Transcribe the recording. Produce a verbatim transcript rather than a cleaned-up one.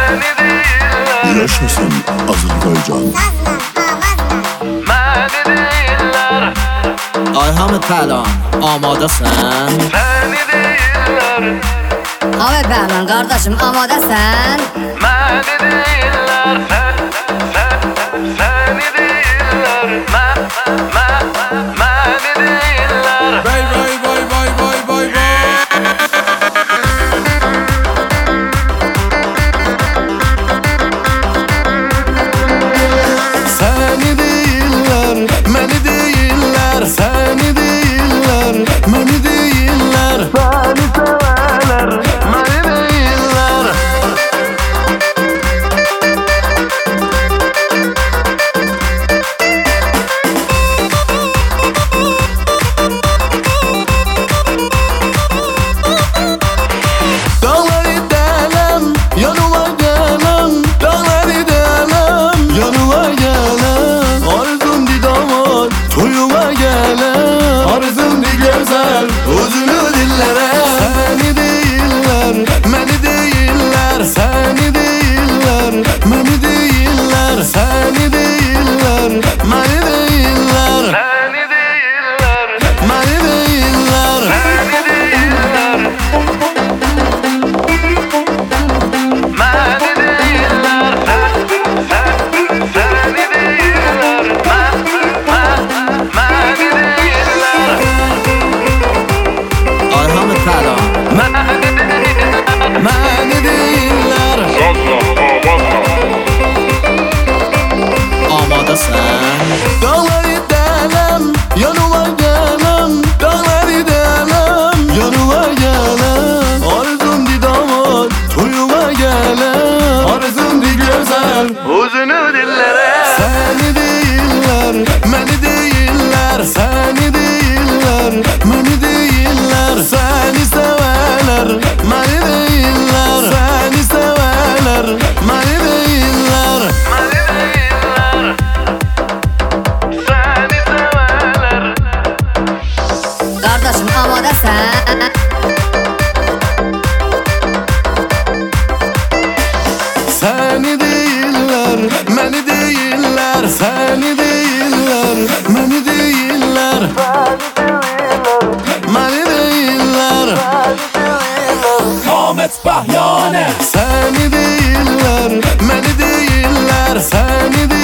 Yaşasın Azərbaycan. Məni deyirlər, Ayhamı Pəhlan, amadəsən? səni deyirlər, Ahmet Pəhlan qardaşım amadəsən? məni deyirlər, sən, sən, səni deyirlər, mən, mən, məni deyirlər. Vay vay vay vay vay vay vay. Səni deyirlər, məni deyirlər, səni deyirlər, məni deyirlər. Səni sevərlər, məni deyirlər. Dağları dələm, yanıma gələm, dağları dələm, yanıma gələm. Arzum di damar, toyuma gələm. Arzum di gözəl, özünü dillərə. Səni deyirlər, məni deyirlər, səni deyirlər, məni deyirlər, səni deyirlər, məni deyirlər, Səni deyirlər, məni deyirlər. səni deyirlər. Məni deyirlər, sən, sən, səni deyirlər, mən, mən, məni deyirlər. Ayhamı Pəhlan, Məni deyirlər, Məni deyirlər, amadəsən? dağları dələm, yanıma gələm, dağları dələm, yanıma gələm. Arzum di damar, toyuma gələm. Arzum di gözəl, uzunu dillərə. səni deyirlər, məni deyirlər, səni deyirlər, məni deyirlər. Səni sevərlər, məni deyirlər, səni sevərlər, məni deyirlər. Məni deyirlər, səni sevərlər. Qardaşım amadəsən? Səni deyirlər, məni deyirlər, səni deyirlər, məni deyirlər, məni deyirlər. Ahmet Pəhlanə. Səni deyirlər, məni deyirlər, səni deyirlər.